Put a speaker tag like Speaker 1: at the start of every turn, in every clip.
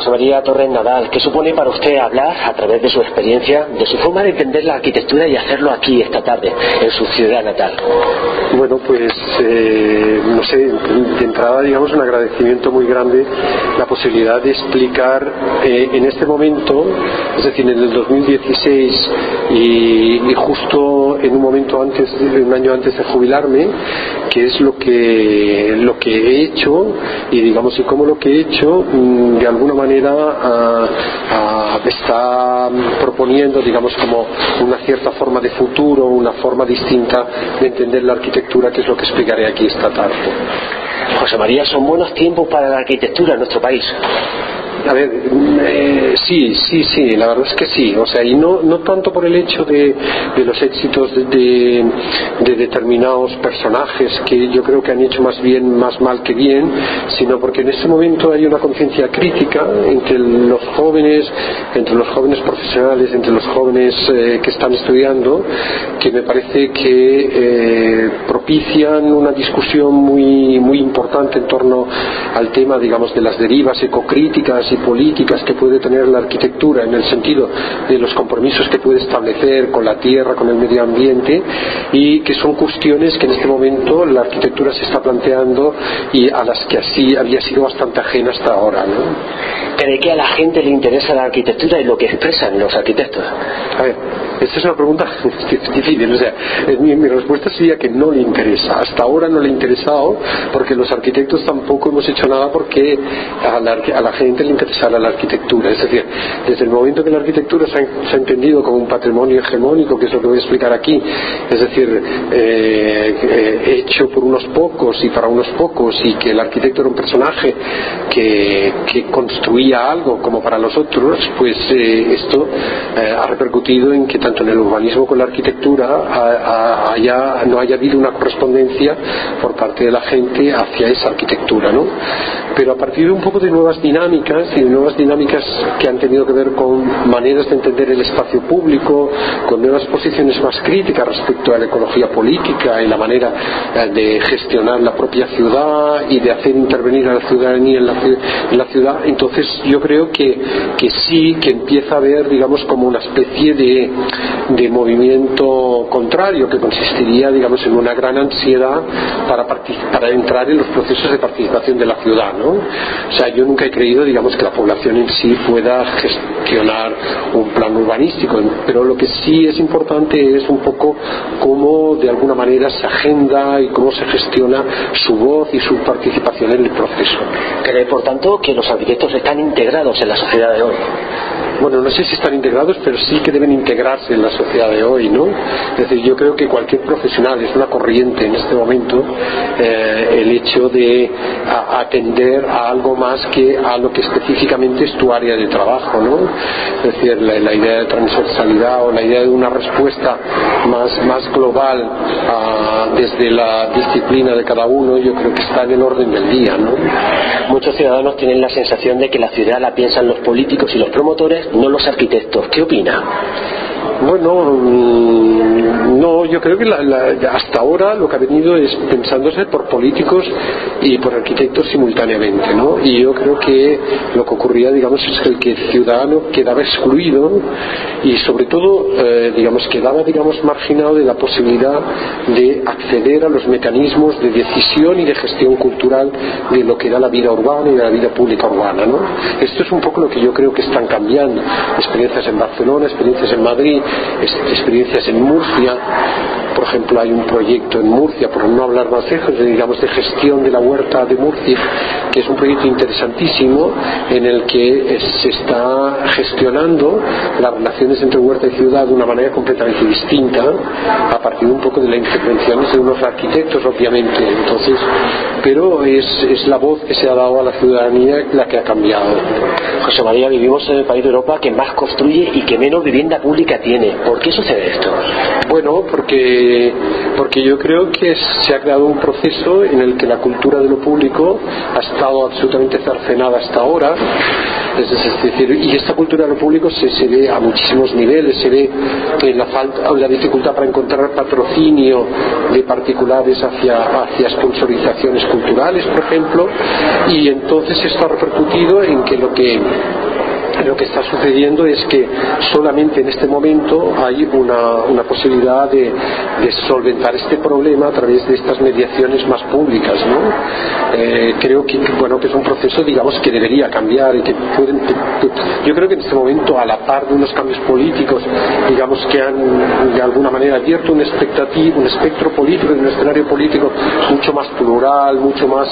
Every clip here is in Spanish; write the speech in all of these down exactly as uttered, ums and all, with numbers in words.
Speaker 1: José María Torres Nadal, ¿qué supone para usted hablar, a través de su experiencia, de su forma de entender la arquitectura y hacerlo aquí esta tarde, en su ciudad natal?
Speaker 2: Bueno, pues eh, no sé, de entrada, digamos, un agradecimiento muy grande la posibilidad de explicar eh, en este momento, es decir, en el dos mil dieciséis y, y justo en un momento antes, un año antes de jubilarme, qué es lo que lo que he hecho y digamos y cómo lo que he hecho mmm, de alguna manera a, a, está proponiendo, digamos, como una cierta forma de futuro, una forma distinta de entender la arquitectura, que es lo que explicaré aquí esta tarde.
Speaker 1: José María, ¿son buenos tiempos para la arquitectura en nuestro país?
Speaker 2: A ver, eh, sí, sí, sí, la verdad es que sí, o sea, y no, no tanto por el hecho de, de los éxitos de, de, de determinados personajes que yo creo que han hecho más bien, más mal que bien, sino porque en este momento hay una conciencia crítica entre los jóvenes, entre los jóvenes profesionales, entre los jóvenes eh, que están estudiando, que me parece que eh, propician una discusión muy, muy importante en torno al tema, digamos, de las derivas ecocríticas y políticas que puede tener la arquitectura, en el sentido de los compromisos que puede establecer con la tierra, con el medio ambiente, y que son cuestiones que en este momento la arquitectura se está planteando y a las que así había sido bastante ajena hasta ahora, ¿no?
Speaker 1: ¿Cree que a la gente le interesa la arquitectura y lo que expresan los arquitectos?
Speaker 2: A ver, esta es una pregunta difícil, o sea, mi, mi respuesta sería que no le interesa. Hasta ahora no le ha interesado porque los arquitectos tampoco hemos hecho nada porque a la, a la gente le interesara la arquitectura. Es decir, desde el momento que la arquitectura se ha, se ha entendido como un patrimonio hegemónico, que es lo que voy a explicar aquí, es decir, eh, eh, hecho por unos pocos y para unos pocos, y que el arquitecto era un personaje que, que construía algo como para los otros, pues eh, esto eh, ha repercutido en que tanto en el urbanismo como en la arquitectura ha, ha, haya, no haya habido una correspondencia por parte de la gente hacia esa arquitectura, ¿no? Pero a partir de un poco de nuevas dinámicas y de nuevas dinámicas que han tenido que ver con maneras de entender el espacio público, con nuevas posiciones más críticas respecto a la ecología política y la manera eh, de gestionar la propia ciudad y de hacer intervenir a la ciudadanía en la, en la ciudad, entonces yo creo que, que sí, que empieza a haber, digamos, como una especie de, de movimiento contrario, que consistiría, digamos, en una gran ansiedad para, para entrar en los procesos de participación de la ciudad, ¿no? O sea, yo nunca he creído, digamos, que la población en sí pueda gestionar un plan urbanístico, pero lo que sí es importante es un poco cómo de alguna manera se agenda y cómo se gestiona su voz y su participación en el proceso.
Speaker 1: ¿Cree, por tanto, que los arquitectos están integrados en la sociedad de hoy?
Speaker 2: Bueno, no sé si están integrados, pero sí que deben integrarse en la sociedad de hoy, ¿no? Es decir, yo creo que cualquier profesional es una corriente en este momento, eh, el hecho de a, atender a algo más que a lo que específicamente es tu área de trabajo, ¿no? Es decir, la, la idea de transversalidad o la idea de una respuesta más, más global a, desde la disciplina de cada uno, yo creo que está en el orden del día, ¿no?
Speaker 1: Muchos ciudadanos tienen la sensación de que la ciudad la piensan los políticos y los promotores, no los arquitectos. ¿Qué opina?
Speaker 2: Bueno, no, yo creo que la, la, hasta ahora lo que ha venido es pensándose por políticos y por arquitectos simultáneamente, ¿no? Y yo creo que lo que ocurría, digamos, es que el que el ciudadano quedaba excluido y sobre todo, eh, digamos, quedaba, digamos, marginado de la posibilidad de acceder a los mecanismos de decisión y de gestión cultural de lo que era la vida urbana y de la vida pública urbana, ¿no? Esto es un poco lo que yo creo que están cambiando. Experiencias en Barcelona, experiencias en Madrid, experiencias en Murcia. Por ejemplo, hay un proyecto en Murcia, por no hablar más lejos, digamos, de gestión de la huerta de Murcia, que es un proyecto interesantísimo en el que se está gestionando las relaciones entre huerta y ciudad de una manera completamente distinta, a partir un poco de las intervenciones de unos arquitectos, obviamente. Entonces, pero es, es la voz que se ha dado a la ciudadanía la que ha cambiado.
Speaker 1: José María, vivimos en el país de Europa que más construye y que menos vivienda pública tiene. ¿Por qué sucede esto?
Speaker 2: Bueno, porque, porque yo creo que se ha creado un proceso en el que la cultura de lo público ha estado absolutamente cercenada hasta ahora Es decir, y esta cultura de lo público se, se ve a muchísimos niveles. Se ve en la, falta, la dificultad para encontrar patrocinio de particulares hacia, hacia sponsorizaciones culturales, por ejemplo, y entonces esto ha repercutido en que lo que lo que está sucediendo es que solamente en este momento hay una, una posibilidad de, de solventar este problema a través de estas mediaciones más públicas, ¿no? Eh, creo que, bueno, que es un proceso, digamos, que debería cambiar y que pueden, que, que, yo creo que en este momento, a la par de unos cambios políticos, digamos, que han de alguna manera abierto un expectativo, un espectro político, un escenario político mucho más plural, mucho más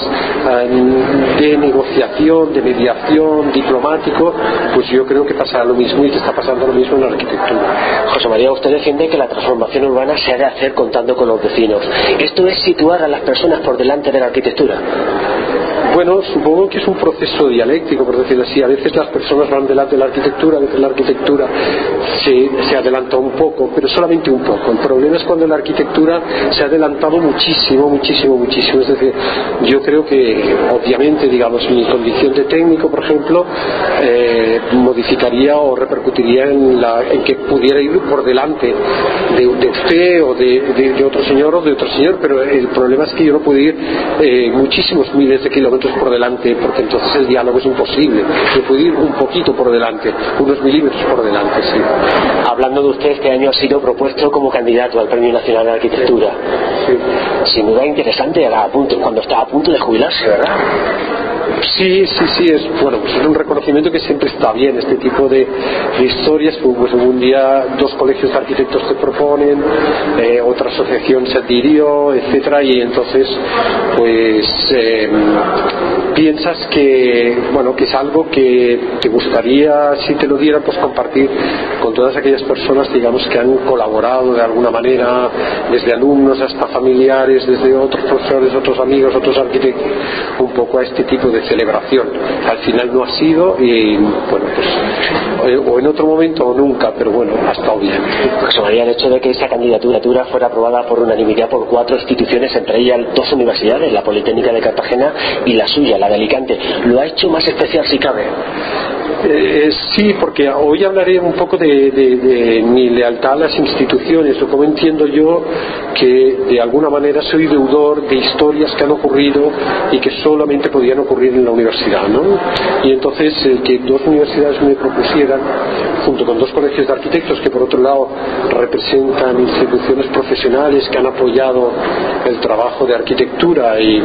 Speaker 2: eh, de negociación, de mediación, diplomático, pues yo creo que pasará lo mismo y que está pasando lo mismo en la arquitectura.
Speaker 1: José María, usted defiende que la transformación urbana se ha de hacer contando con los vecinos. ¿Esto es situar a las personas por delante de la arquitectura?
Speaker 2: Bueno, supongo que es un proceso dialéctico, por decirlo así. A veces las personas van delante de la arquitectura, a veces la arquitectura se, se adelanta un poco, pero solamente un poco. El problema es cuando la arquitectura se ha adelantado muchísimo, muchísimo, muchísimo. Es decir, yo creo que, obviamente, digamos, mi condición de técnico, por ejemplo, eh, modificaría o repercutiría en, la, en que pudiera ir por delante de, de usted o de, de, de otro señor o de otro señor, pero el problema es que yo no puedo ir eh, muchísimos miles de kilómetros por delante, porque entonces el diálogo es imposible. Yo puedo ir un poquito por delante, unos milímetros por delante, sí.
Speaker 1: Hablando de usted, este año ha sido propuesto como candidato al Premio Nacional de Arquitectura.
Speaker 2: Sí.
Speaker 1: Sin duda interesante a punto, cuando está a punto de jubilarse, ¿verdad?
Speaker 2: Sí, sí, sí, es bueno, pues es un reconocimiento que siempre está bien, este tipo de, de historias. Pues un día dos colegios de arquitectos te proponen, eh, otra asociación se adhirió, etcétera, y entonces pues eh, piensas que bueno, que es algo que te gustaría, si te lo dieran, pues compartir con todas aquellas personas, digamos, que han colaborado de alguna manera, desde alumnos hasta familiares, desde otros profesores, otros amigos, otros arquitectos, un poco a este tipo de celebración. Al final no ha sido, y bueno, pues o en otro momento o nunca, pero bueno, ha estado bien.
Speaker 1: José María, el hecho de que esa candidatura fuera aprobada por unanimidad por cuatro instituciones, entre ellas dos universidades, la Politécnica de Cartagena y la suya, la de Alicante, ¿lo ha hecho más especial si cabe?
Speaker 2: Eh, sí, porque hoy hablaré un poco de, de, de mi lealtad a las instituciones, o como entiendo yo que de alguna manera soy deudor de historias que han ocurrido y que solamente podían ocurrir en la universidad, ¿no? Y entonces el que dos universidades me propusieran, junto con dos colegios de arquitectos que por otro lado representan instituciones profesionales que han apoyado el trabajo de arquitectura y,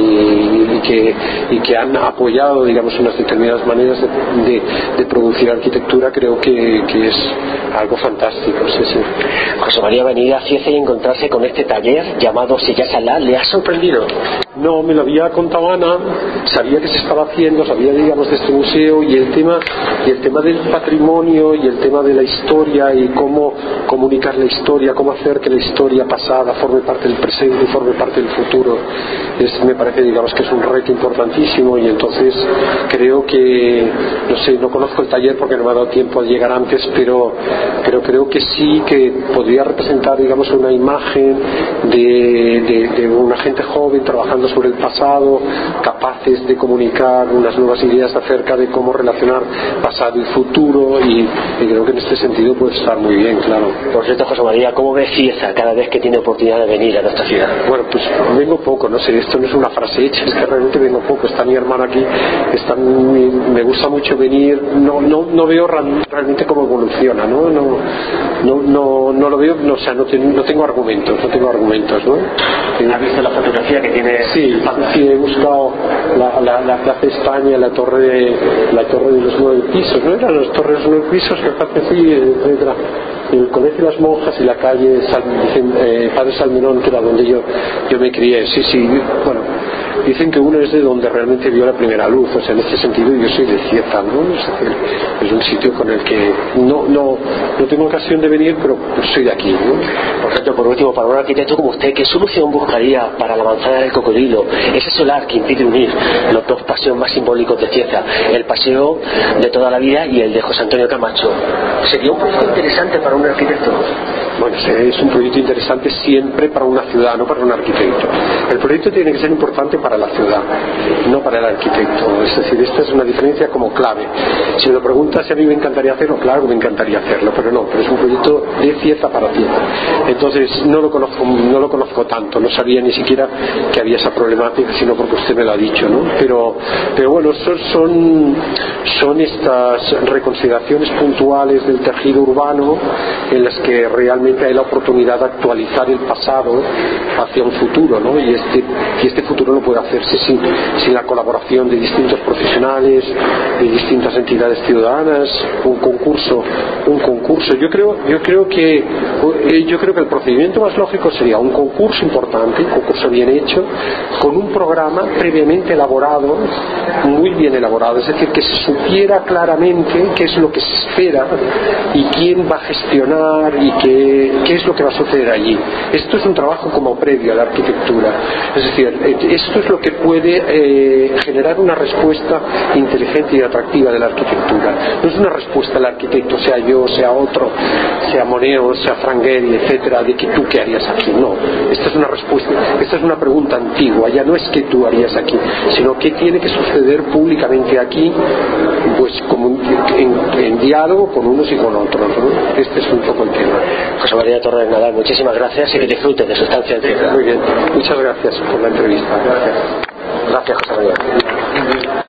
Speaker 2: y, y, que, y que han apoyado, digamos, unas determinadas maneras de, de, de producir arquitectura, creo que, que es algo fantástico. Sí, sí.
Speaker 1: José María, venir a Cieza y encontrarse con este taller llamado Silla Salá, ¿le ha sorprendido?
Speaker 2: No, me lo había contado Ana, sabía que se estaba haciendo, sabía, digamos, de este museo, y el tema y el tema del patrimonio y el tema de la historia y cómo comunicar la historia, cómo hacer que la historia pasada forme parte del presente y forme parte del futuro, es, me parece, digamos, que es un reto importantísimo. Y entonces creo que, no sé, no conozco el taller porque no me ha dado tiempo a llegar antes, pero, pero creo que sí que podría representar, digamos, una imagen de, de, de una gente joven trabajando sobre el pasado, capaces de comunicar unas nuevas ideas acerca de cómo relacionar pasado y futuro, y, y creo que en este sentido puede estar muy bien, claro.
Speaker 1: Por cierto, José María, ¿cómo ve Cieza cada vez que tiene oportunidad de venir a nuestra ciudad?
Speaker 2: Bueno, pues vengo poco, no sé, esto no es una frase hecha, es que realmente vengo poco. Está mi hermana aquí, está mi, me gusta mucho venir, no no no veo realmente cómo evoluciona, no no no no, no lo veo, no, o sea, no, ten, no tengo argumentos, no tengo argumentos, ¿no?
Speaker 1: ¿Has visto la fotografía que tiene?
Speaker 2: Sí, sí, he buscado la, la, la Plaza España, la torre de, la torre de los nueve pisos, ¿no? Eran las torres de los nueve pisos, que parece así, etcétera. El Colegio de las Monjas y la calle San, eh, Padre Salmerón, que era donde yo, yo me crié. Sí, sí, bueno, dicen que uno es de donde realmente vio la primera luz, o sea, en este sentido yo soy de Cieza, ¿no? Es decir, es un sitio con el que no, no, no tengo ocasión de venir, pero soy de aquí, ¿no?
Speaker 1: Por cierto, por último, para un arquitecto como usted, ¿qué solución buscaría para la manzana del cocodrilo? Ese solar que impide unir los dos paseos más simbólicos de Cieza, el paseo de toda la vida y el de José Antonio Camacho. ¿Sería un proyecto interesante para un arquitecto?
Speaker 2: Bueno, es un proyecto interesante siempre para una ciudad, no para un arquitecto. El proyecto tiene que ser importante para la ciudad, no para el arquitecto. Es decir, esta es una diferencia como clave. Si me lo preguntas si a mí me encantaría hacerlo, claro que me encantaría hacerlo, pero no, pero es un proyecto de Cieza para Cieza. Entonces no lo conozco, no lo conozco tanto, no sabía ni siquiera que había esa problemática, sino porque usted me lo ha dicho, ¿no? Pero, pero bueno, son, son, son estas reconsideraciones puntuales del tejido urbano en las que realmente hay la oportunidad de actualizar el pasado hacia un futuro, ¿no? Y este, y este futuro no puede hacerse sin, sin la colaboración de distintos profesionales, de distintas entidades ciudadanas, un concurso, un concurso. Yo creo, yo creo que, yo creo que el procedimiento más lógico sería un concurso importante, un concurso bien hecho, con un programa previamente elaborado, muy bien elaborado, es decir, que se supiera claramente qué es lo que se espera y quién va a gestionar y qué, qué es lo que va a suceder allí. Esto es un trabajo como previo a la arquitectura, es decir, esto es lo que puede eh, generar una respuesta inteligente y atractiva de la arquitectura. No es una respuesta al arquitecto, sea yo, sea otro, sea Moneo, sea Frank Gehry, etcétera, de que tú qué harías aquí. No, esta es una respuesta, esta es una pregunta antigua. Ya no es qué tú harías aquí, sino qué tiene que suceder públicamente aquí, pues como en, en diálogo con unos y con otros, ¿no? Este es un poco el tema.
Speaker 1: José María Torres Nadal, muchísimas gracias y que disfruten de su estancia en Cieza.
Speaker 2: Muy bien, muchas gracias por la entrevista. Gracias.
Speaker 1: Gracias, José María.